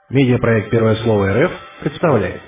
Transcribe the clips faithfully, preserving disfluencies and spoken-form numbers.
Медиапроект «Первое слово РФ» представляет.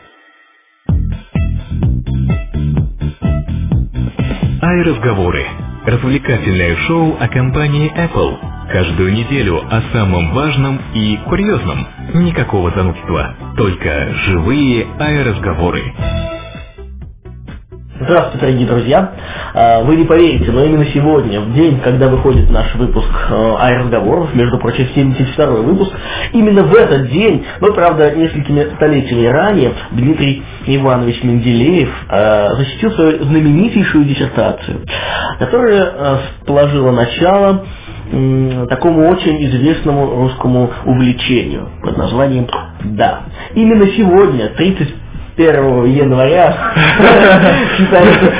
iRazговоры. Развлекательное шоу о компании Apple. Каждую неделю о самом важном и курьезном. Никакого занудства, только живые iRazговоры. Здравствуйте, дорогие друзья! Вы не поверите, но именно сегодня, в день, когда выходит наш выпуск iRazговоров, между прочим, семьдесят второй выпуск, именно в этот день, но, правда, несколькими столетиями ранее, Дмитрий Иванович Менделеев защитил свою знаменитейшую диссертацию, которая положила начало такому очень известному русскому увлечению под названием «Да». Именно сегодня, тридцать первого января, считается...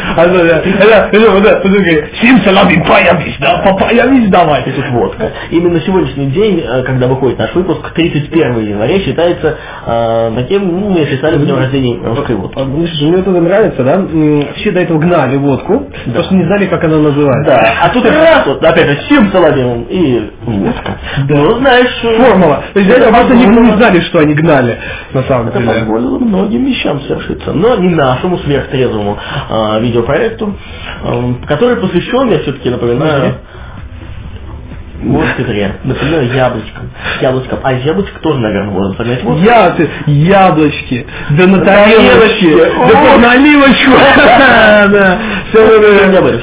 Симсалабин, появись, да, появись, давай. И тут водка. Именно сегодняшний день, когда выходит наш выпуск, тридцать первого января, считается таким, ну, мы считали в днем рождения русской водки. Мне это нравится, да? Все до этого гнали водку, потому что не знали, как она называется. Да, а тут раз, вот, опять же, симсалабин и водка. Ну, знаешь... Формула. То есть, просто не знали, что они гнали, на самом деле. Это позволило многим вещам совершиться, но не нашему сверхтрезвому э, видеопроекту, э, который посвящен, я все-таки напоминаю, может, игре, например, яблочком. Яблочком. А яблочко тоже, наверное, можно понять. Вот. Я, ты, яблочки, да на тарелочке, да под наливочку. Да, сегодня об этом.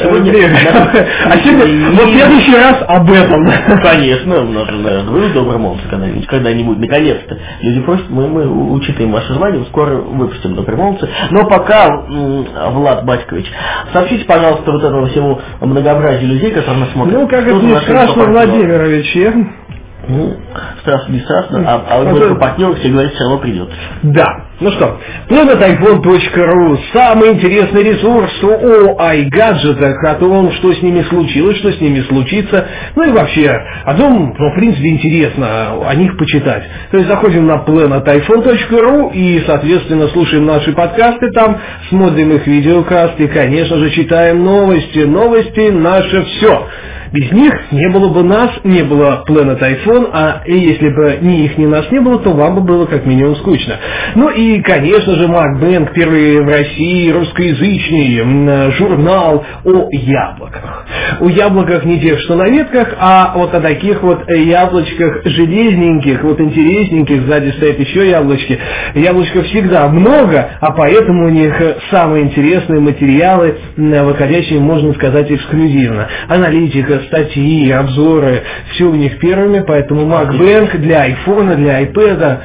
А сегодня, вот в следующий раз об этом. Конечно, у нас же, наверное, вы добромолцы когда-нибудь, когда-нибудь, наконец-то. Люди просят, мы, мы учитываем ваше звание, скоро выпустим добромолцы. Но пока, Влад Батькович, сообщите, пожалуйста, вот этому всему многообразию людей, которые нас смотрят. Ну, как это не страшно, Владимирович, я... Ну, страшно, не страшно, а, а вот только партнер все говорят, все равно придет. Да. Ну что, планет айфон точка ру, самый интересный ресурс о iGadget'ах, о том, что с ними случилось, что с ними случится, ну и вообще о том, ну, в принципе, интересно о них почитать. То есть заходим на планет айфон точка ру и, соответственно, слушаем наши подкасты там, смотрим их видеокасты и, конечно же, читаем новости. Новости — наше все. Без них не было бы нас, не было Planet iPhone, а если бы ни их, ни нас не было, то вам бы было как минимум скучно. Ну и, конечно же, MacBank, первый в России русскоязычный журнал о яблоках. О яблоках не тех, что на ветках, а вот о таких вот яблочках железненьких, вот интересненьких, сзади стоят еще яблочки. Яблочков всегда много, а поэтому у них самые интересные материалы, выходящие, можно сказать, эксклюзивно. Аналитика, статьи, обзоры, все у них первыми, поэтому MacBank для айфона, для iPad,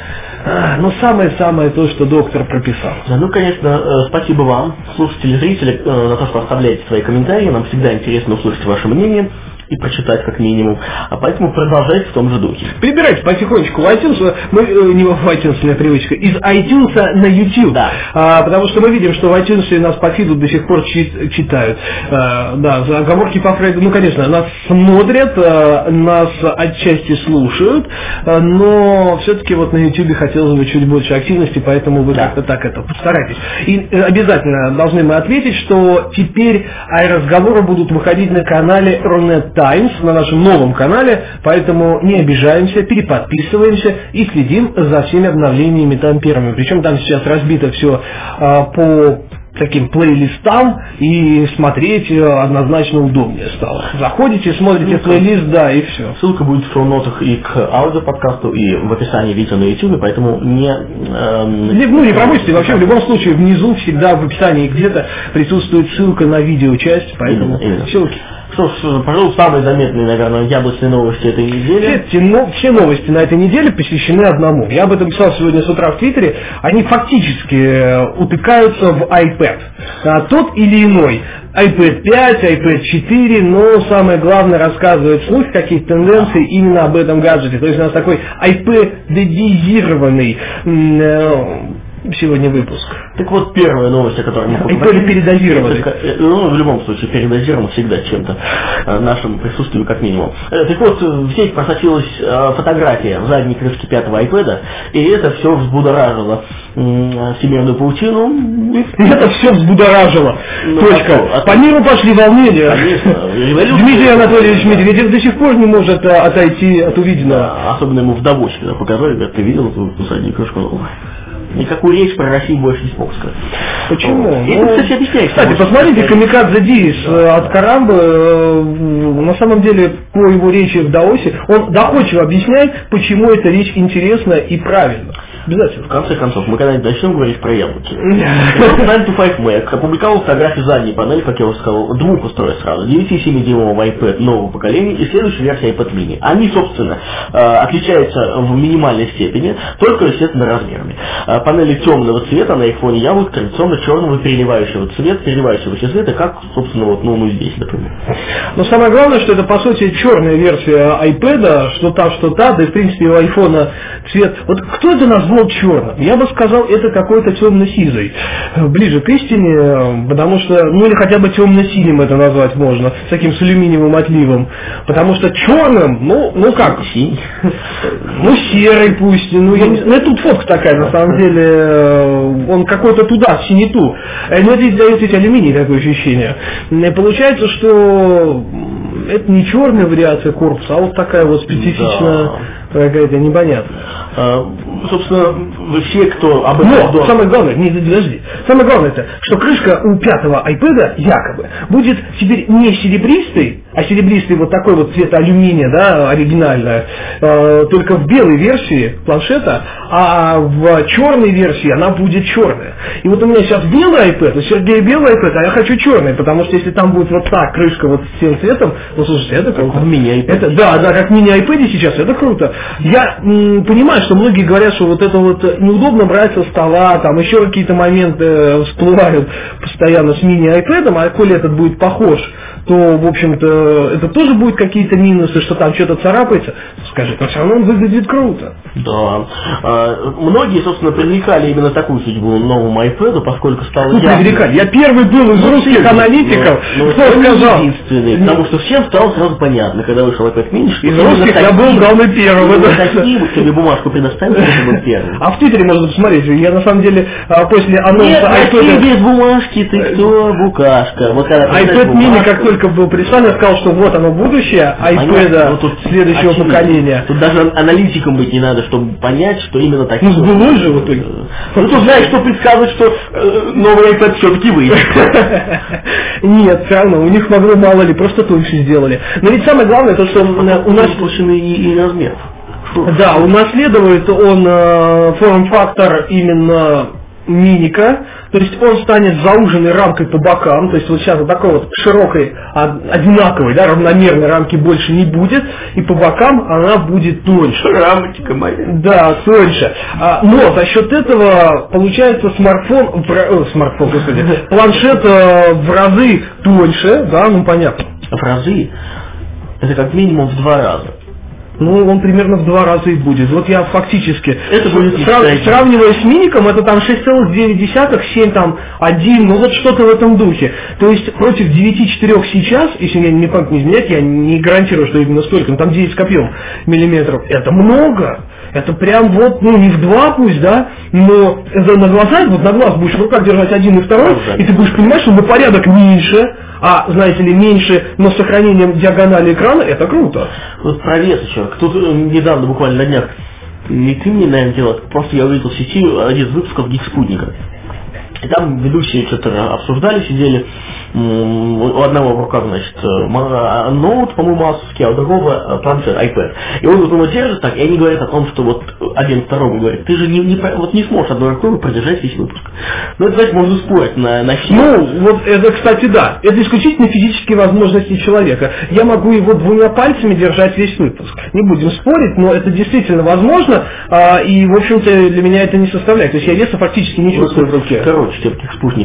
но самое-самое то, что доктор прописал. Да, ну, конечно, спасибо вам, слушатели, зрители, за то, что оставляете свои комментарии, нам всегда интересно услышать ваше мнение и прочитать как минимум, а поэтому продолжайте в том же духе. Прибирайте потихонечку в iTunes, мы, не в iTunes, у меня привычка, из iTunes на YouTube, да. а, потому что мы видим, что в iTunes нас по фиду до сих пор читают, а, да, за оговорки по Фрейду, ну, конечно, нас смотрят, а, нас отчасти слушают, а, но все-таки вот на YouTube хотелось бы чуть больше активности, поэтому вы да. как-то так это постарайтесь. И обязательно должны мы ответить, что теперь iRazговоры будут выходить на канале Рунет Times, на нашем новом канале, поэтому не обижаемся, переподписываемся и следим за всеми обновлениями там первыми. Причем там сейчас разбито все а, по таким плейлистам, и смотреть однозначно удобнее стало. Заходите, смотрите ссылка, плейлист, да, и все. Ссылка будет в шоу-нотах и к аудиоподкасту, и в описании видео на YouTube, поэтому не... Эм, ну, не пропустите. Вообще, в любом случае, внизу всегда в описании где-то присутствует ссылка на видеочасть, поэтому именно, именно. ссылки. Что ж, пожалуй, самые заметные, наверное, яблочные новости этой недели. Все, но, все новости на этой неделе посвящены одному. Я об этом писал сегодня с утра в Твиттере. Они фактически утыкаются в iPad. А тот или иной. iPad пять, iPad четыре, но самое главное рассказывает вслух какие-то тенденции именно об этом гаджете. То есть у нас такой iPad-дизированный сегодня выпуск. Так вот, первая новость, о которой мы поговорим. iPad передозированы. Ну, в любом случае, передозирован всегда чем-то, нашим присутствием как минимум. Так вот, в сеть просочилась фотография в задней крышке пятого iPad, и это все взбудоражило всемирную паутину. Это все взбудоражило. Ну, Точка. А По миру пошли волнения. Конечно. Дмитрий Анатольевич Медведев до сих пор не может отойти от увиденного. Да, особенно ему в Давосе, когда показали, говорят, ты видел эту заднюю крышку? Никакую речь про Россию больше не смог сказать. Почему? И это, кстати, объясняет. Кстати, посмотрите, Камикадзе Дис от Карамбы, на самом деле, по его речи в Даосе, он доходчиво объясняет, почему эта речь интересна и правильна. Обязательно. В конце концов, мы когда-нибудь начнем говорить про яблоки. найн то пять Mac опубликовал фотографию задней панели, как я уже сказал, двух устройств сразу. девять целых семь дюймового iPad нового поколения и следующая версия iPad mini. Они, собственно, отличаются в минимальной степени, только, естественно, размерами. Панели темного цвета, на их фоне яблок традиционно черного переливающего цвета, переливающегося цвета, как, собственно, вот, ну, ну здесь, например. Но самое главное, что это, по сути, черная версия iPad, что та, что та, да и, в принципе, у iPhone цвет. Вот кто это назвал черным? Я бы сказал, это какой-то темно-сизый. Ближе к истине, потому что, ну или хотя бы темно-синим это назвать можно, с таким с алюминиевым отливом. Потому что черным, ну, ну как? Синий. Ну, серый пусть. Ну, я не знаю. Ну, тут фотка такая, на самом деле, он какой-то туда, в синету. Но это дает ведь алюминий, такое ощущение. И получается, что это не черная вариация корпуса, а вот такая вот специфичная, да. Какая-то непонятная. А, собственно, все, кто об этом... Но, самое главное, не подожди, самое главное это, что крышка у пятого iPad якобы будет теперь не серебристой, а серебристый вот такой вот цвета алюминия, да, оригинальная, э, только в белой версии планшета, а в черной версии она будет черная. И вот у меня сейчас белый iPad, у Сергея белый iPad, а я хочу черный, потому что если там будет вот так крышка вот с тем цветом, ну слушайте, это круто. Как в мини-iPad. Это, да, да, как в мини-iPad сейчас, это круто. Я м, понимаю, что многие говорят, что вот это вот неудобно брать со стола, там еще какие-то моменты э, всплывают постоянно с мини-iPad, а коли этот будет похож, то, в общем-то, это тоже будет какие-то минусы, что там что-то царапается. Скажи, но все равно он выглядит круто. Да. А, многие, собственно, привлекали именно такую судьбу новому iPad, поскольку стало ну, ясно. Привлекали. Я первый был из ну, русских аналитиков, но, но кто сказал. Единственный, потому что всем стало сразу понятно, когда вышел iPad mini, что из русских я был главный первый. Именно таким, тебе бумажку предоставили, что был первый. А в Твиттере можно посмотреть. Я на самом деле после анонса iPad... Нет, без бумажки, ты кто, букашка. Вот iPad mini, как только был представлен, я сказал, что вот оно будущее iPad ну, следующего очевидно. поколения. Тут даже аналитиком быть не надо, чтобы понять, что именно так. Ну, сбылось же в итоге. Ну, ты знаешь, что предсказывать, что э, новый iPad все-таки выйдет. Нет, все равно, у них могло, мало ли, просто тоньше сделали. Но ведь самое главное, то, что у нас... и, и размер. Да, унаследует он э, форм-фактор именно миника, то есть он станет зауженной рамкой по бокам, то есть вот сейчас вот такой вот широкой, одинаковой, да, равномерной рамки больше не будет, и по бокам она будет тоньше. Рамочка моя. Да, тоньше. А, но за счет этого получается смартфон, о, смартфон, господи, планшет э, в разы тоньше, да, ну понятно. В разы? Это как минимум в два раза. Ну, он примерно в два раза и будет. Вот я фактически, это будет срав, сравнивая с миником, это там шесть целых девять десятых, семь там, один, ну вот что-то в этом духе. То есть против девяти целых четырёх сейчас, если я не память не изменять, я не гарантирую, что именно столько, но там девять с копьем миллиметров, это много. Это прям вот, ну не в два пусть, да, но это на глаза, вот на глаз будешь в руках держать один и второй, и ты будешь понимать, что на порядок меньше, а, знаете ли, меньше, но с сохранением диагонали экрана, это круто. Вот про вес еще. Тут недавно, буквально на днях, не ты мне, наверное, делал, просто я увидел в сети один из выпусков Гик-спутника. И там ведущие что-то обсуждали, сидели, у одного в руках, значит, ноут, по-моему, асовский, а у другого планшет, iPad. И он вот его держит так, и они говорят о том, что вот один второму говорит, ты же не, не, вот не сможешь одной рукой продержать весь выпуск. Ну, это, значит, можно спорить на, на силу. Ну, вот это, кстати, да, это исключительно физические возможности человека. Я могу его двумя пальцами держать весь выпуск. Не будем спорить, но это действительно возможно, и, в общем-то, для меня это не составляет. То есть я веса фактически не чувствую в руке. Короче, хочешь все-таки спутник?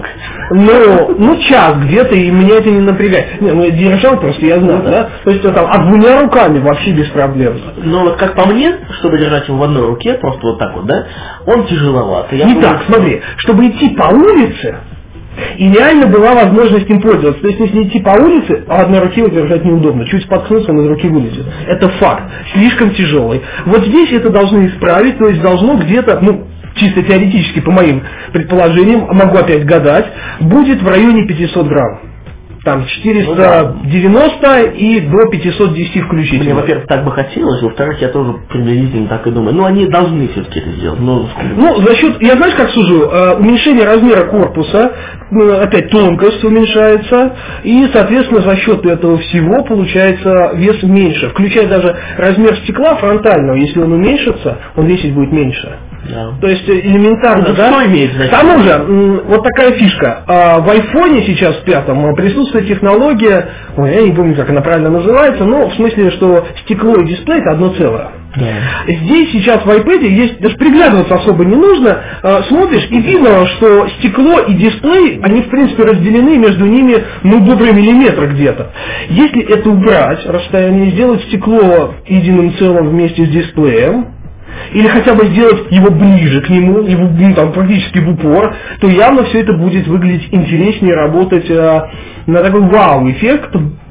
Ну, ну, час где-то, и меня это не напрягает. Не, ну, я держал просто, я знаю, да? да? То есть, там, а двумя руками вообще без проблем. Ну, вот как по мне, чтобы держать его в одной руке, просто вот так вот, да, он тяжеловат. Не думаю, так, что... смотри, чтобы идти по улице, идеально была возможность им пользоваться. То есть, если идти по улице, а одной руке его держать неудобно. Чуть споткнуться, он из руки вылезет. Это факт. Слишком тяжелый. Вот здесь это должны исправить, то есть должно где-то, ну, чисто теоретически, по моим предположениям, могу опять гадать, будет в районе пятьсот грамм. Там четыреста девяносто и до пятьсот десять включительно. Мне, во-первых, так бы хотелось, во-вторых, я тоже приблизительно так и думаю. Но они должны все-таки это сделать. Но... Ну, за счет, я знаешь, как сужу, уменьшение размера корпуса, опять тонкость уменьшается, и, соответственно, за счет этого всего получается вес меньше. Включая даже размер стекла фронтального, если он уменьшится, он весить будет меньше. Да. То есть элементарно, это да? Что имеет значение? К тому же, вот такая фишка. В айфоне сейчас, в пятом, присутствует технология, ой, я не помню, как она правильно называется, но в смысле, что стекло и дисплей это одно целое. Да. Здесь сейчас в iPad есть, даже приглядываться особо не нужно, смотришь и видно, что стекло и дисплей, они в принципе разделены, между ними ну добрый миллиметр где-то. Если это убрать, расстояние, сделать стекло единым целым вместе с дисплеем, или хотя бы сделать его ближе к нему, его, ну, там, практически в упор, то явно все это будет выглядеть интереснее, работать а, на такой вау-эффект,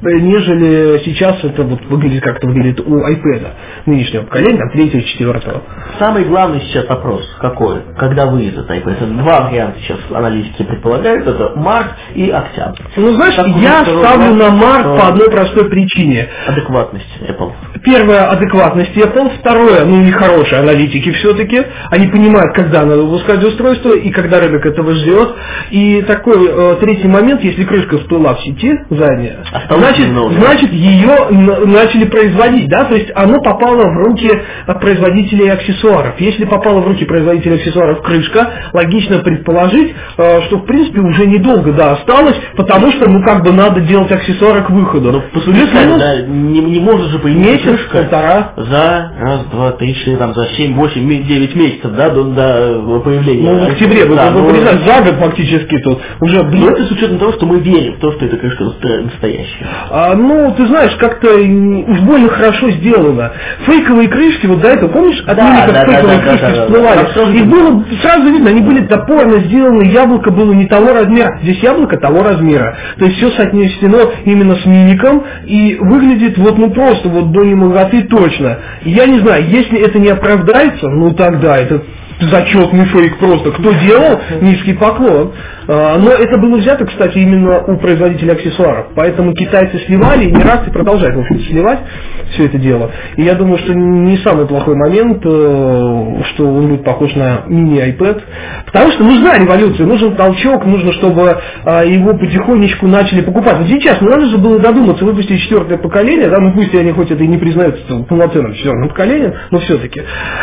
нежели сейчас это вот выглядит, как это выглядит у iPad нынешнего поколения, там, третьего, четвертого. Самый главный сейчас вопрос какой? Когда выйдет iPad? Два варианта сейчас аналитики предполагают, это март и октябрь. Ну, знаешь, как я ставлю на март по одной простой причине. Адекватность Apple. Первое, адекватность Apple. Второе, ну, нехорошие аналитики все-таки. Они понимают, когда надо выпускать устройство и когда рынок этого ждет. И такой э, третий момент, если крышка всплыла в сети задняя, значит, значит ее начали производить, да, то есть оно попало в руки производителей аксессуаров. Если попало в руки производителей аксессуаров крышка, логично предположить, э, что в принципе уже недолго, да, осталось, потому что, ну, как бы надо делать аксессуары к выходу. Но посмотрите, да, не, не может же появиться крышка полтора за раз, два, три, четыре, там, за семь, восемь, девять месяцев, да, до, до появления. Ну, в октябре, да, вы, но... вы, вы, за год фактически тут уже блин. Но это с учетом того, что мы верим в то, что эта крышка настоящая. А, ну, ты знаешь, как-то уж больно хорошо сделано. Фейковые крышки, вот до этого, помнишь, от да, мимиков да, фейковые да, крышки да, да, всплывали? да, да. И было сразу видно, они были топорно сделаны, яблоко было не того размера, здесь яблоко того размера. То есть все соотнесено именно с мимиком и выглядит вот ну просто вот до немоготы точно. Я не знаю, если это не оправдается, ну тогда это зачетный фейк просто. Кто делал, низкий поклон. Но это было взято, кстати, именно у производителей аксессуаров. Поэтому китайцы сливали, и эмираты продолжают, в общем, сливать все это дело. И я думаю, что не самый плохой момент, что он будет похож на мини-iPad. Потому что нужна революция, нужен толчок, нужно, чтобы его потихонечку начали покупать. Вот сейчас, ну надо же было додуматься, выпустить четвертое поколение, да, ну пусть они хоть это и не признаются полноценным четвертым поколением, но все-таки.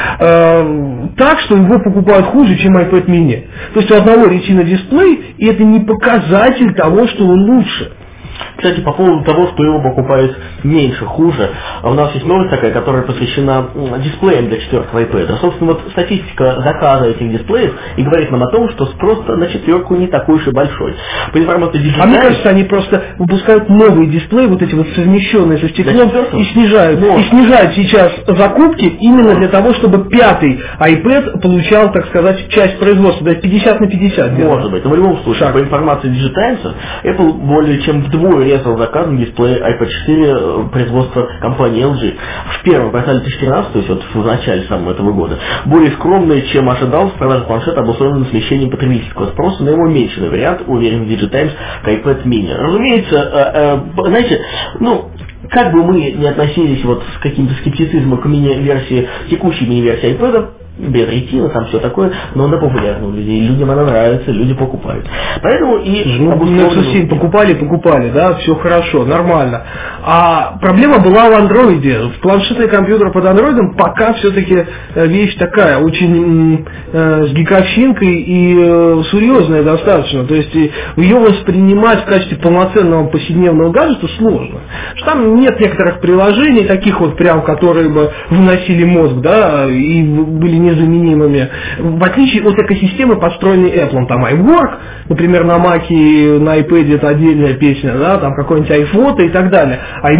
Так, что его покупают хуже, чем iPad mini. То есть у одного Retina дисплей, и это не показатель того, что он лучше. Кстати, по поводу того, что его покупают меньше, хуже, у нас есть новость такая, которая посвящена дисплеям для четвертого iPad. Собственно, вот статистика заказа этих дисплеев и говорит нам о том, что спрос на четверку не такой уж и большой. По информации Digital А мне кажется, они просто выпускают новые дисплеи, вот эти вот совмещенные со стеклом, и снижают, и снижают сейчас закупки именно для того, чтобы пятый iPad получал, так сказать, часть производства, то есть пятьдесят на пятьдесят. Может быть, но в любом случае, Шаг. По информации Digital, Apple более чем вдвое резал заказом дисплей iPad четыре производства компании эл джи. В первом квартале две тысячи тринадцатого, то есть вот в начале самого этого года, более скромные, чем ожидалось, продажа планшета обусловлена смещением потребительского спроса на его уменьшенный вариант, уверен в Digital к iPad mini. Разумеется, э, э, знаете, ну, как бы мы не относились вот с каким-то скептицизмом к мини-версии, текущей мини-версии iPad, без ретина, там все такое, но она популярна у людей, людям она нравится, люди покупают. Поэтому и ну, Nexus семь покупали, покупали, да, все хорошо, нормально. А проблема была в андроиде. В планшетный компьютер под андроидом пока все-таки вещь такая, очень э, с гиковщинкой и э, серьезная достаточно. То есть ее воспринимать в качестве полноценного повседневного гаджета сложно. Что там нет некоторых приложений, таких вот прям, которые бы выносили мозг, да, и были незаменимыми, в отличие от экосистемы, построенной Apple. Там iWork, например, на Mac, на iPad это отдельная песня, да, там какой-нибудь iPhoto и так далее.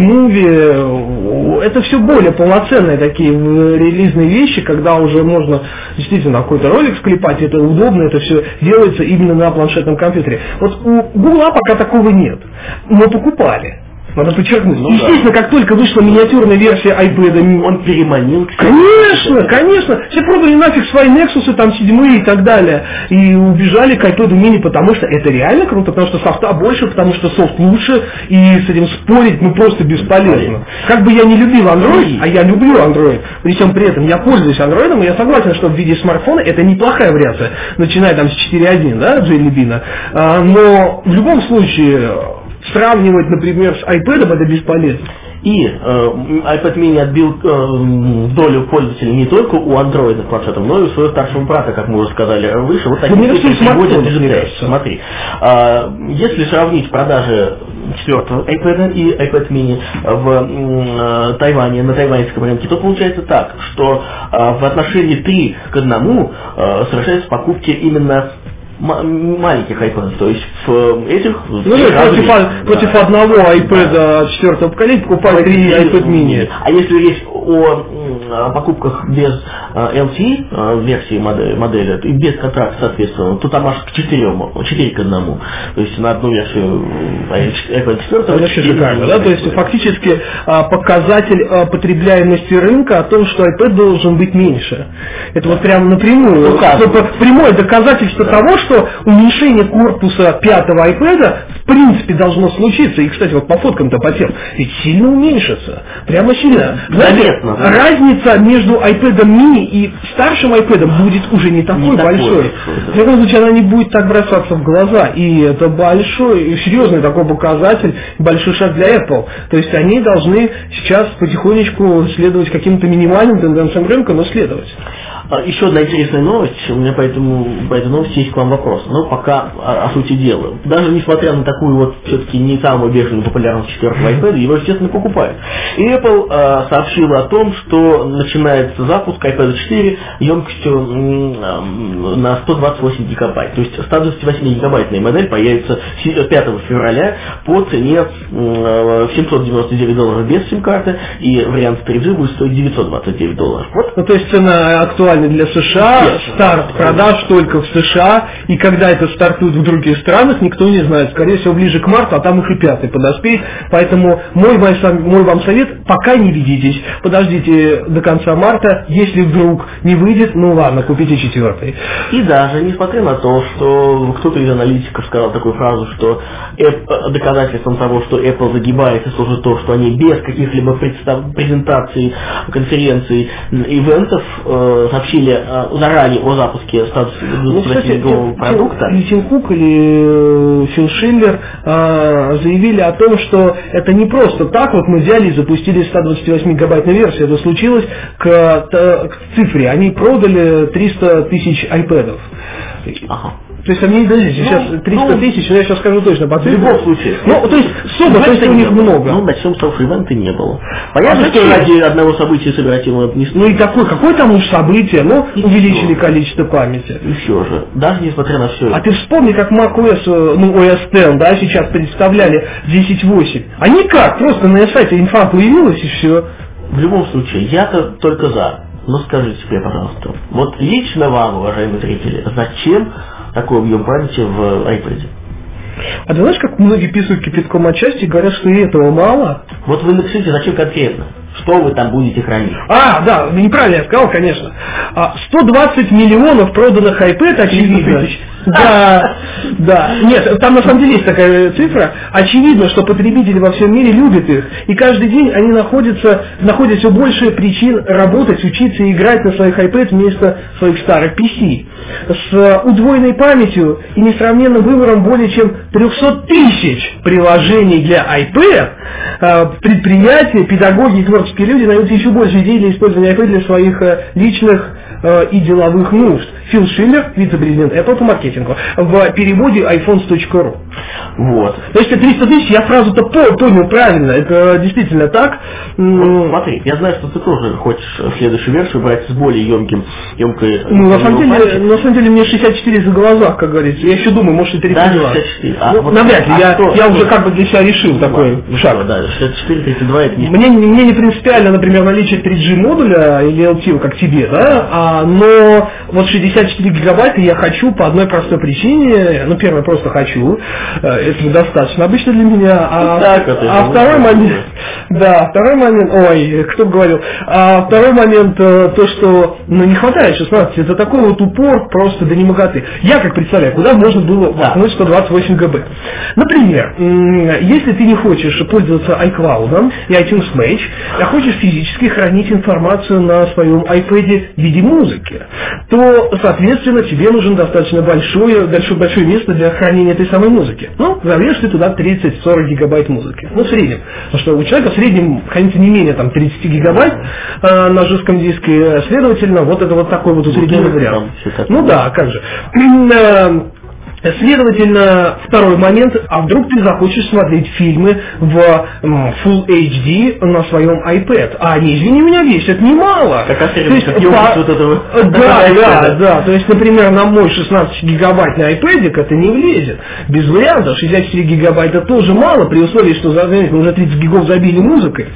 iMovie, это все более полноценные такие релизные вещи, когда уже можно действительно какой-то ролик склепать, это удобно, это все делается именно на планшетном компьютере. Вот у Google пока такого нет, но покупали. Надо подчеркнуть. Ну, естественно, да. Как только вышла миниатюрная версия iPad, он переманил. Конечно, конечно. Все продали нафиг свои Nexus, там седьмые и так далее. И убежали к iPad mini, потому что это реально круто, потому что софта больше, потому что софт лучше, и с этим спорить ну просто бесполезно. Как бы я не любил Android, а я люблю Android, причем при этом я пользуюсь Android, и я согласен, что в виде смартфона это неплохая вариация, начиная там с четыре точка один, да, Jelly Bean. А, но в любом случае сравнивать, например, с iPad это бесполезно. И э, iPad mini отбил э, долю пользователей не только у Android планшетов, но и у своего старшего брата, как мы уже сказали выше. Вот такие приводят. Смотри, э, если сравнить продажи четвертого iPad и iPad mini в э, Тайване, на тайваньском рынке, то получается так, что э, в отношении три к одному э, совершаются покупки именно маленьких iPad, то есть в этих... Ну, против, да. против одного iPad да. четвертого поколения покупают три iPad mini. А если речь о, о покупках без эл ти версии модели, модели и без контракта, соответственно, то там аж к четырем, четыре к одному. То есть на одну версию iPad четыре. Это шикарно, да? То есть фактически показатель потребляемости рынка о том, что iPad должен быть меньше. Это вот прямо напрямую. Прямое доказательство да. того, что уменьшение корпуса пятого iPad в принципе должно случиться. И, кстати, вот по фоткам-то по тем, ведь сильно уменьшится. Прямо сильно. Заметно. Да. Разница между iPad mini и старшим iPad будет уже не такой не большой. В любом случае, она не будет так бросаться в глаза. И это большой, и серьезный такой показатель, большой шаг для Apple. То есть они должны сейчас потихонечку следовать каким-то минимальным тенденциям рынка, но следовать. Еще одна интересная новость, у меня по, этому, по этой новости есть к вам вопрос, но пока о, о сути дела. Даже несмотря на такую вот все-таки не самую бешеную популярность четвертого iPad, его, естественно, покупают. И Apple э, сообщила о том, что начинается запуск iPad четыре емкостью э, на сто двадцать восемь гигабайт. То есть ста двадцати восьми гигабайтная модель появится пятого февраля по цене э, семьсот девяносто девять долларов без сим-карты, и вариант три джи будет стоить девятьсот двадцать девять долларов. Вот. Ну, то есть цена актуальна для США, yes, старт yeah. продаж только в США, и когда это стартует в других странах, никто не знает. Скорее всего, ближе к марту, а там их и пятый подоспеет. Поэтому мой, мой вам совет, пока не ведитесь, подождите до конца марта, если вдруг не выйдет, ну ладно, купите четвертый. И даже, несмотря на то, что кто-то из аналитиков сказал такую фразу, что Apple, доказательством того, что Apple загибается, служит то, что они без каких-либо представ- презентаций, конференций, ивентов э, сообщили э, заранее о запуске ста двадцати восьми продукта. Или Тим Кук, или Фил Шиллер э, заявили о том, что это не просто так, вот мы взяли и запустили ста двадцати восьми гигабайтную версию, это случилось к, к цифре, они продали триста тысяч iPad'ов. Ага. То есть, они, подождите, ну, сейчас триста тысяч, но я сейчас скажу точно по цифре. В любом случае. Ну, то есть, сумма, то есть у них много. Ну, начнем с того, что ивента не было. Понятно, а что ради одного события собирать его не Ну, и такое, какое там уж событие, ну, и увеличили все. Количество памяти. И все же, даже несмотря на все. А ты вспомни, как macOS, ну, о эс десять, да, сейчас представляли десять восемь. А никак, просто на сайте инфа появилась и все. В любом случае, я-то только за. Но скажите себе, пожалуйста, вот лично вам, уважаемые зрители, зачем такой объем памяти в iPad? А ты знаешь, как многие писают кипятком отчасти и говорят, что и этого мало? Вот вы напишите, зачем конкретно? Что вы там будете хранить? А, да, неправильно я сказал, конечно. сто двадцать миллионов проданных iPad, очевидно. Да, да. Нет, там на самом деле есть такая цифра. Очевидно, что потребители во всем мире любят их. И каждый день они находятся, находят все больше причин работать, учиться и играть на своих iPad вместо своих старых пи си. С удвоенной памятью и несравненным выбором более чем триста тысяч приложений для iPad, предприятия, педагоги и творческие люди найдут еще больше идей для использования iPad для своих личных и деловых нужд. Фил Шиллер, вице-президент Apple по маркетингу, в переводе айфонс точка ру. Вот. То есть триста тысяч, я фразу-то понял правильно, это действительно так. Вот, смотри, я знаю, что ты тоже хочешь следующую версию брать с более емким, емкой... Ну, на самом, деле, на самом деле, мне шестьдесят четыре за глаза, как говорится. Я еще думаю, может, и тридцать два. Да, шестьдесят четыре. А, ну, вот, навряд ли, а я, что, я что? уже как бы для себя решил ну, такой ну, шаг. Что, да, шестьдесят четыре, тридцать два, это не... Мне, мне не принципиально, например, наличие три джи модуля или эл ти, как тебе, да, а, но вот шестьдесят четыре гигабайта я хочу по одной простой причине. Ну, первое, просто хочу, этого достаточно обычно для меня, а, так, это а второй момент, да, второй момент, ой, кто бы говорил, а второй момент, то, что, ну, не хватает шестнадцати, это такой вот упор просто до немоготы. Я как представляю, куда можно было воткнуть сто двадцать восемь гигабайт. Например, если ты не хочешь пользоваться iCloud и iTunes Match, а хочешь физически хранить информацию на своем iPad в виде музыки, то, соответственно, тебе нужно достаточно большое, большое, большое место для хранения этой самой музыки. Ну, завешь ты туда тридцать-сорок гигабайт музыки. Ну, в среднем. Потому что у человека в среднем хранится не менее там, тридцать гигабайт э, на жестком диске. Следовательно, вот это вот такой вот усредненный вариант. Ну да, как же. Следовательно, второй момент, а вдруг ты захочешь смотреть фильмы в Full эйч ди на своем iPad, а они, извини меня, весят немало. Так, а то есть, как по... вот этого... Да, да, да, то есть, например, на мой шестнадцать гигабайтный iPad это не влезет, без вариантов, шестьдесят четыре гигабайта тоже мало, при условии, что мы уже тридцать гигов забили музыкой,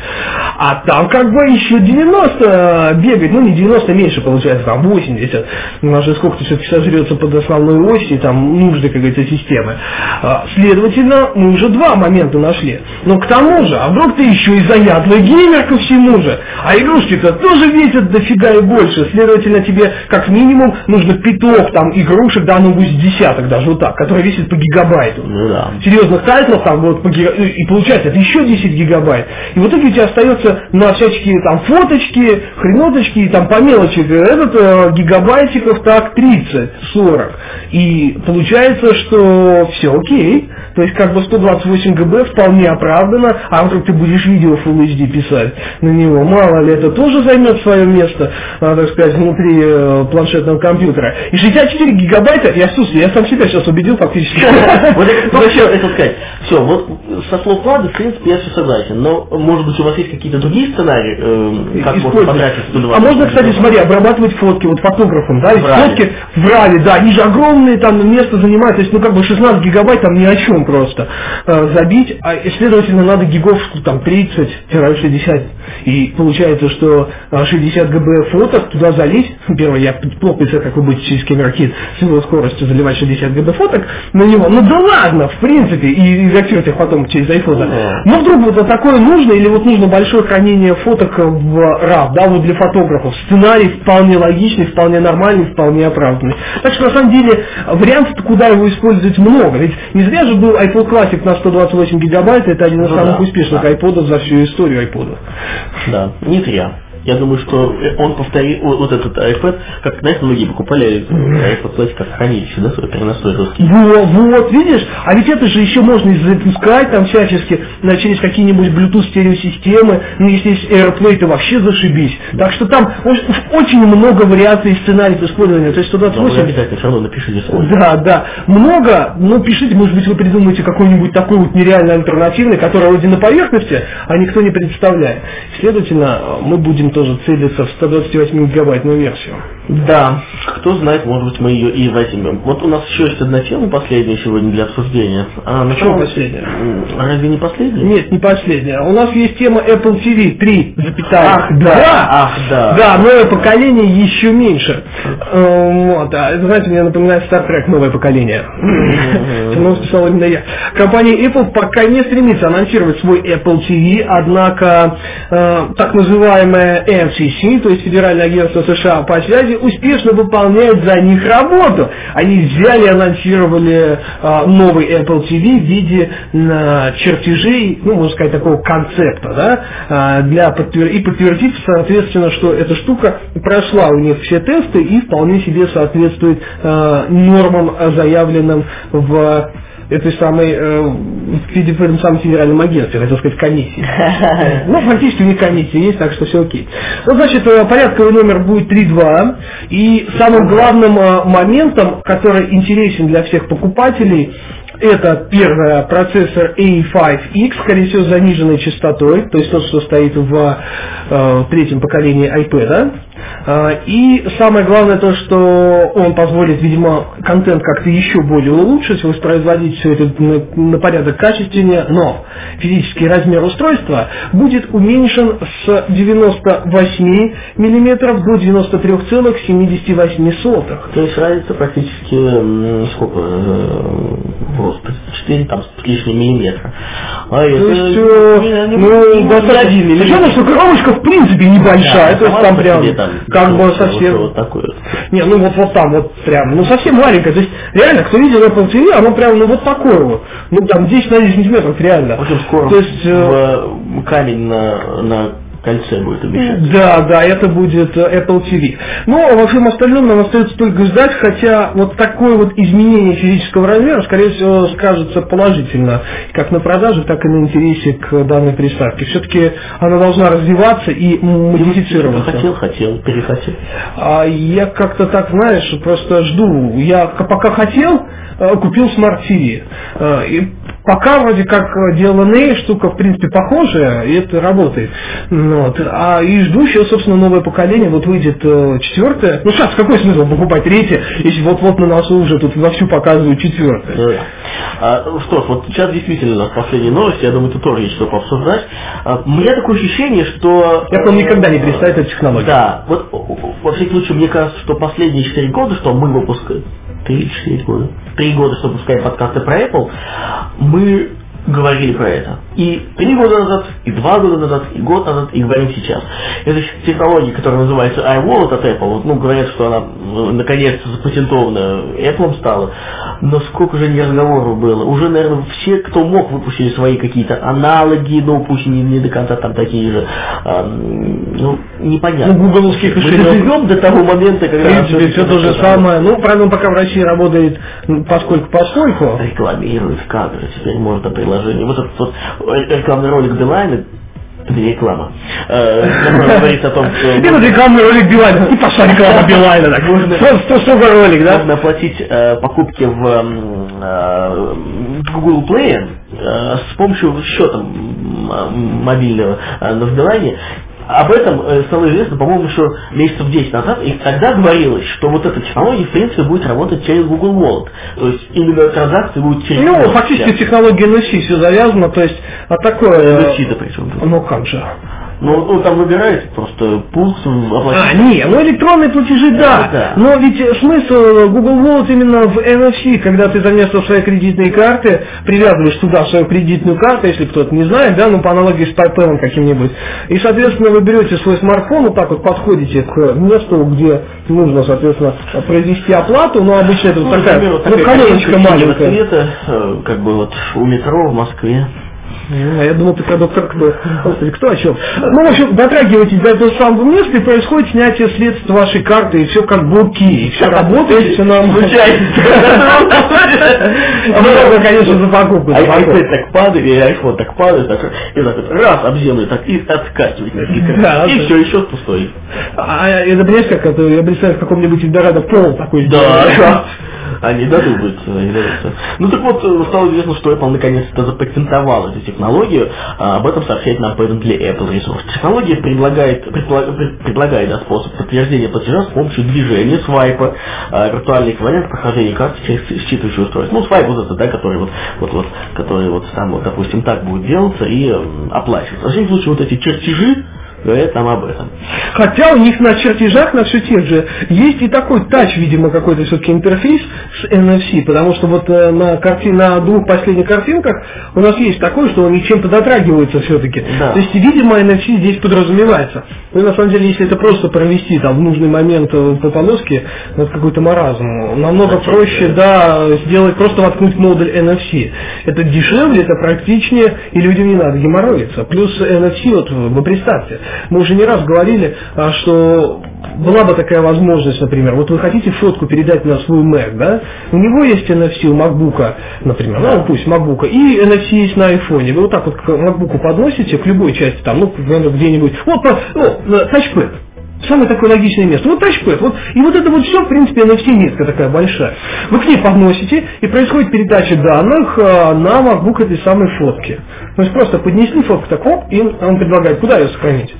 а там как бы еще девяносто бегать, ну не девяносто, меньше получается, там восемьдесят, у нас же сколько-то все-таки сожрется под основной осью, там нужно, как говорится, системы. Следовательно, мы уже два момента нашли. Но к тому же, а вдруг ты еще и заядлый геймер ко всему же, а игрушки-то тоже весят дофига и больше. Следовательно, тебе как минимум нужно пяток там игрушек, да, ну пусть десяток даже вот так, которые весят по гигабайту. Ну, да. Серьезных тайтлов там вот по гига... и получается это еще десять гигабайт. И в итоге у тебя остается на всяческие там фоточки, хреноточки и там по мелочи этот э, гигабайтиков так тридцать-сорок. И получается, что все окей, то есть как бы сто двадцать восемь гигабайт вполне оправдано, а вдруг ты будешь видео Full эйч ди писать на него, мало ли это тоже займет свое место, а, так сказать, внутри э, планшетного компьютера. И шестьдесят четыре гигабайта, я, слушай, я сам себя сейчас убедил фактически. Вот зачем это сказать? Все, вот со слов Влада, в принципе, я все согласен, но может быть у вас есть какие-то другие сценарии, как можно потратить сто двадцать? А можно, кстати, смотри, обрабатывать фотки вот фотографом, да, фотки в RAW, да, они же огромные, там место занимают, то есть, ну, как бы шестнадцать гигабайт там ни о чем просто э, забить, а, следовательно, надо гигов там тридцать-шестьдесят, и получается, что шестьдесят гигабайт фоток туда залить, первое, я плохо представляю, как вы будете через камерокит с его скоростью заливать шестьдесят гигабайт фоток на него, ну да ладно, в принципе, и редактировать их потом через iPhone. Mm-hmm. Но вдруг вот такое нужно, или вот нужно большое хранение фоток в RAW, да, вот для фотографов, сценарий вполне логичный, вполне нормальный, вполне оправданный. Так что, на самом деле, вариантов, куда его использовать, много. Ведь не зря же был iPod Classic на сто двадцать восемь гигабайт, это один из ну, самых да, успешных да. iPod'ов за всю историю iPod'ов. Да, не зря. Я думаю, что он повторил вот, вот этот iPad, как, знаешь, многие покупали iPod Classic как хранилище, да, свой переносной жесткий. Вот, вот, видишь, а ведь это же еще можно запускать там всячески на, через какие-нибудь Bluetooth стереосистемы, ну, если есть AirPlay, то вообще зашибись. Да. Так что там очень много вариаций сценариев использования, то есть сто двадцать восемь... Но вы обязательно все равно напишите свой. Да, да, много, но пишите, может быть, вы придумаете какой-нибудь такой вот нереально альтернативный, который вроде на поверхности, а никто не представляет. Следовательно, мы будем тоже целиться в сто двадцать восемь гигабайтную версию. Да, кто знает, может быть, мы ее и возьмем. Вот у нас еще есть одна тема последняя сегодня для обсуждения. А на чем последняя? Разве не последняя? Нет, не последняя. У нас есть тема Apple ти ви три, запятая. Ах, да, ах, да. Да, новое поколение еще меньше. Вот, а, это, знаете, мне напоминает Star Trek, новое поколение. Все писал именно я. Компания Apple пока не стремится анонсировать свой Apple ти ви, однако так называемая эф си си, то есть Федеральное агентство США по связи, успешно выполняет за них работу. Они взяли и анонсировали а, новый Apple ти ви в виде а, чертежей, ну, можно сказать, такого концепта, да, а, для подтвер... и подтвердить, соответственно, что эта штука прошла у них все тесты и вполне себе соответствует а, нормам, заявленным в этой самой, э, в этом самом федеральном агентстве, хотел сказать, комиссии. Ну, фактически у них комиссия есть, так что все окей. Ну, значит, порядковый номер будет три два, и самым главным моментом, который интересен для всех покупателей, это первое, процессор эй пять икс, скорее всего, с заниженной частотой, то есть тот, что стоит в э, третьем поколении iPad. Э, и самое главное то, что он позволит, видимо, контент как-то еще более улучшить, воспроизводить все это на, на порядок качественнее, но физический размер устройства будет уменьшен с девяноста восьми миллиметров до девяноста трёх целых семидесяти восьми сотых. То есть разница практически сколько? четыре там, с лишним миллиметра. А то это есть, э, ну, достаточно. Причем, что коробочка в принципе небольшая, да, то есть там прям, там, как бы совсем... Вот, вот такое. Не, ну вот, вот там вот прям, ну совсем маленькая. То есть реально, кто видел Apple ти ви, оно прям, ну вот такое вот. Ну там десять на десять сантиметров реально. В общем, скоро то есть, в камень на... на кольце будет обещать. Да, да, это будет Apple ти ви. Но во всем остальном нам остается только ждать, хотя вот такое вот изменение физического размера, скорее всего, скажется положительно, как на продаже, так и на интересе к данной приставке. Все-таки она должна развиваться и модифицироваться. Хотел, хотел, перехотел. А я как-то так, знаешь, просто жду. Я пока хотел, купил Smart ти ви. И пока вроде как ди эл эн эй штука в принципе похожая, и это работает. Вот. А и жду сейчас, собственно, новое поколение, вот выйдет э, четвертое. Ну сейчас, какой смысл покупать третье, если вот-вот на носу уже тут вовсю показывают четвертое. Да. А, что ж, вот сейчас действительно последние новости, я думаю, тут тоже есть что пообсуждать. А, у меня такое ощущение, что... Я помню, никогда не перестанет эту технологию. Да, вот во всяком случае, мне кажется, что последние четыре года, что мы выпускаем, три-четыре года, три года, что выпускаем подкасты про Apple, мы говорили про это. И три года назад, и два года назад, и год назад, и говорим сейчас. Это технология, которая называется iWallet от Apple. Вот, ну, говорят, что она наконец-то запатентована Apple стала. Но сколько же не разговоров было. Уже, наверное, все, кто мог, выпустили свои какие-то аналоги, но пусть не, не до конца там такие же. А, ну, непонятно. Ну, гугловских Мы доживем до того момента, когда... В принципе, все то же самое. Ну, правда, пока в России работает поскольку-поскольку. Рекламируют, как же, теперь можно приложить. Вот этот вот рекламный ролик Билайна, это не реклама, который говорит о том, что... Этот рекламный ролик Билайна, и пошла реклама Билайна, так можно... Сто ролик, да? Можно оплатить покупки в Google Play с помощью счета мобильного в Билайне. Об этом стало известно, по-моему, еще месяцев десять назад, и тогда говорилось, что вот эта технология, в принципе, будет работать через Google Wallet. То есть именно транзакции будут через... Ну, Wallet, фактически технология эн эф си все завязано, то есть, а такое... эн эф си-то причем? Ну, как же... Ну, ну, там выбираете просто пункт оплатить. А, не, ну электронные платежи, да. да. Но ведь смысл Google Wallet именно в эн эф си, когда ты заместо своей кредитной карты привязываешь туда свою кредитную карту, если кто-то не знает, да, ну по аналогии с PayPal каким-нибудь. И, соответственно, вы берете свой смартфон, вот так вот подходите к месту, где нужно, соответственно, произвести оплату, но обычно это ну, вот такая, вот такая колоночка маленькая. Цвета, как бы вот у метро в Москве. Ну, я думал, ты про доктор Кто. Господи, кто о чем? Ну, в общем, дотрагиваетесь до этого самого места, и происходит снятие средств вашей карты, и все как бы окей, и все работает, все нормально. Много, конечно, за покупку. iPad так падает, и iPhone так падает, и так раз об землю, так и отскакивает. И все, еще пустой. А это, понимаешь, как это, я представляю, в каком-нибудь Эльдорадо пол такой. Да, они додумаются, они додумаются. Ну так вот, стало известно, что Apple наконец-то запатентовал эту технологию. Об этом сообщает нам Apple Resource. Технология предлагает, предполагает, предлагает да, способ подтверждения платежа с помощью движения, свайпа, виртуальный эквивалент прохождения карты через считывающее устройство. Ну, свайп вот это, да, который вот, вот, вот, который вот там, вот, допустим, так будет делаться и э, оплачиваться. В всяком случае, вот эти чертежи говорят нам об этом. Хотя у них на чертежах, на все тех же, есть и такой тач, видимо, какой-то все-таки интерфейс с эн эф си, потому что вот э, на, карти... на двух последних картинках у нас есть такое, что они чем-то дотрагиваются все-таки. Да. То есть, видимо, эн эф си здесь подразумевается. Ну, на самом деле, если это просто провести там в нужный момент по поноске, ну, это какой-то маразм. Намного Зачем проще, да, сделать, просто воткнуть модуль эн эф си. Это дешевле, это практичнее, и людям не надо геморроиться. Плюс эн эф си, вот вы представьте, Мы уже не раз говорили, что была бы такая возможность, например, вот вы хотите фотку передать на свой Mac, да? У него есть эн эф си у MacBook, например, ну пусть MacBook, и эн эф си есть на iPhone. Вы вот так вот к MacBook подносите, к любой части, там, ну, где-нибудь, вот, ну, тачпэд. Самое такое логичное место. Вот тачпэд. Вот, и вот это вот все, в принципе, эн эф си-метка такая большая. Вы к ней подносите, и происходит передача данных а, на MacBook этой самой фотки. То есть просто поднесли фотку, так оп, и он предлагает, куда ее сохранить.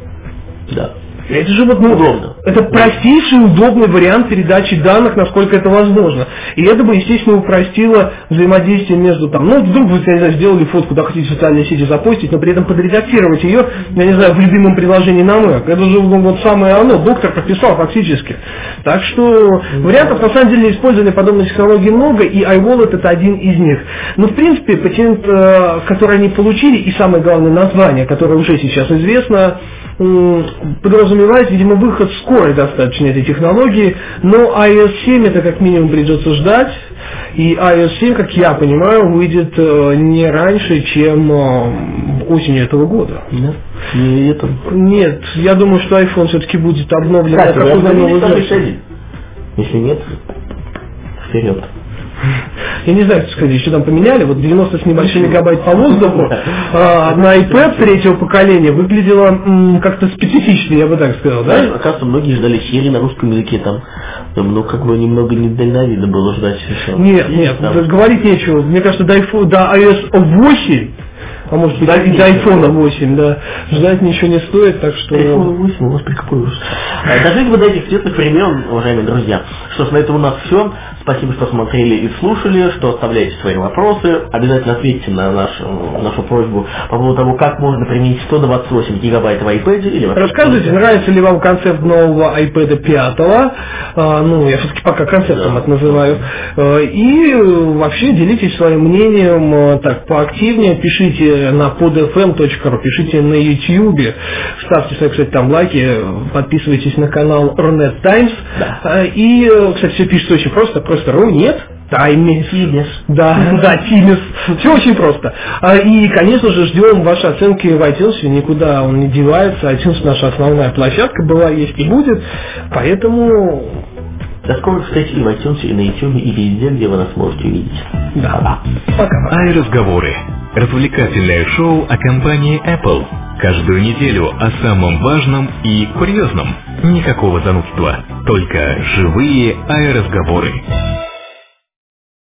Да. Это же вот, ну, удобно. Это простейший, удобный вариант передачи данных, насколько это возможно. И это бы, естественно, упростило взаимодействие между там, ну, вдруг вы, я не знаю, сделали фотку, да, хотите в социальные сети запостить, но при этом подредактировать ее, я не знаю, в любимом приложении на Mac. Это же ну, вот самое оно, доктор прописал фактически. Так что вариантов, на самом деле, использования подобной технологии много, и iWallet это один из них. Но, в принципе, патент, который они получили, и самое главное название, которое уже сейчас известно, подразумевает, видимо, выход скорой достаточно этой технологии, но ай о эс семь это как минимум придется ждать, и ай о эс семь, как я понимаю, выйдет не раньше, чем осенью этого года. Нет, не это. Нет, я думаю, что iPhone все-таки будет обновлен. Кстати, вы обновили новый шесть. Если нет, вперед. Я не знаю, что сказать, что там поменяли. Вот девяносто с небольшим мегабайт по воздуху а, на iPad третьего поколения выглядело м, как-то специфично, я бы так сказал, да? Знаешь, оказывается, многие ждали Siri на русском языке, там, ну, как бы немного недальновидно было ждать еще. Нет, нет, там... говорить нечего. Мне кажется, до, iPhone, до ай о эс восемь, а может быть, до, до айфон восемь, да, ждать ничего не стоит, так что... айфон восемь, у вас при какой ужас. Дожили бы до этих светлых времен, уважаемые друзья. Что ж, на этом у нас все. Спасибо, что смотрели и слушали, что оставляете свои вопросы. Обязательно ответьте на нашу, нашу просьбу по поводу того, как можно применить сто двадцать восемь гигабайт в iPad. Или в Рассказывайте, нравится ли вам концепт нового iPad пятого, а, ну, я все-таки пока концептом да. это называю, а, и вообще делитесь своим мнением так поактивнее, пишите на под эф эм точка ру, пишите на YouTube, ставьте свои, кстати, там лайки, подписывайтесь на канал Рунет Таймс, да. а, и, кстати, все пишется очень просто, просто ру, нет? Таймис. Тимис. Да, да, Тимис. Все очень просто. И, конечно же, ждем ваши оценки в iTunes, никуда он не девается. iTunes наша основная площадка была, есть и будет. Поэтому... До скорых встреч и в iTunes, и на YouTube, и везде, где вы нас можете увидеть. Да. Пока. iRazговоры. Развлекательное шоу о компании Apple. Каждую неделю о самом важном и курьезном. Никакого занудства. Только живые iRazговоры.